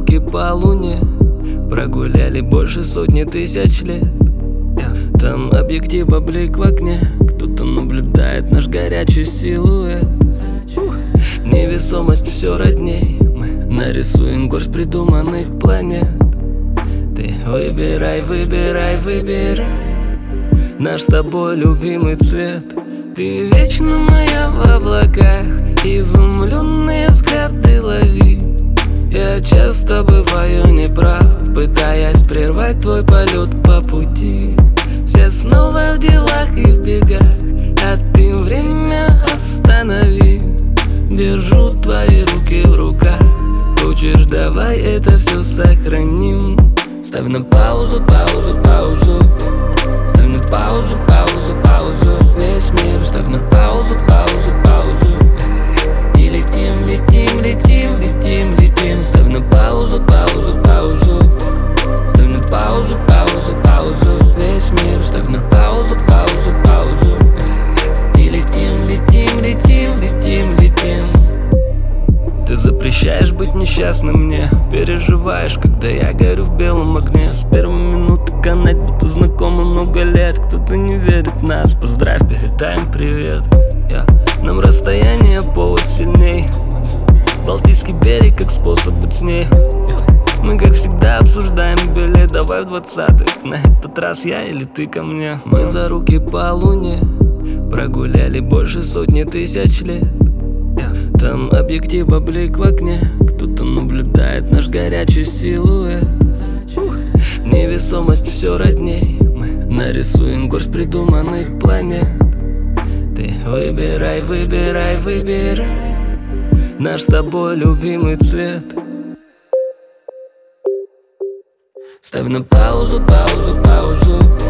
руки по луне, прогуляли больше сотни тысяч лет. Там объектив облик в окне, кто-то наблюдает наш горячий силуэт. Невесомость все родней, мы нарисуем горсть придуманных планет. Ты выбирай, выбирай, выбирай наш с тобой любимый цвет. Ты вечно моя в облаках, изумленные взгляды лови. Я часто бываю неправ, пытаясь прервать твой полет по пути. Все снова в делах и в бегах, а ты время останови. Держу твои руки в руках, хочешь, давай это все сохраним. Ставь на паузу, паузу, паузу. Ставь на паузу, паузу, паузу. Весь мир ставь на паузу, паузу, паузу. И летим, летим, летим, летим, летим. Ставь на паузу, паузу, паузу. Ставь на паузу, паузу, паузу. Весь мир ставь на паузу, паузу, паузу. И летим, летим, летим, летим, летим. Ты запрещаешь быть несчастным мне, переживаешь, когда я горю в белом огне. С первой минуты канать, будто знакомы много лет. Кто-то не верит в нас, поздравь, передай им привет. Нам расстояние повод сильней, Балтийский берег как способ быть с ней. Мы как всегда обсуждаем билет, давай в 20-х. На этот раз я или ты ко мне. Мы за руки по луне, прогуляли больше сотни тысяч лет. Там объектив облик в окне, кто-то наблюдает наш горячий силуэт. Невесомость все родней, мы нарисуем горсть придуманных планет. Ты выбирай, выбирай, выбирай наш с тобой любимый цвет. Ставь на паузу, паузу, паузу.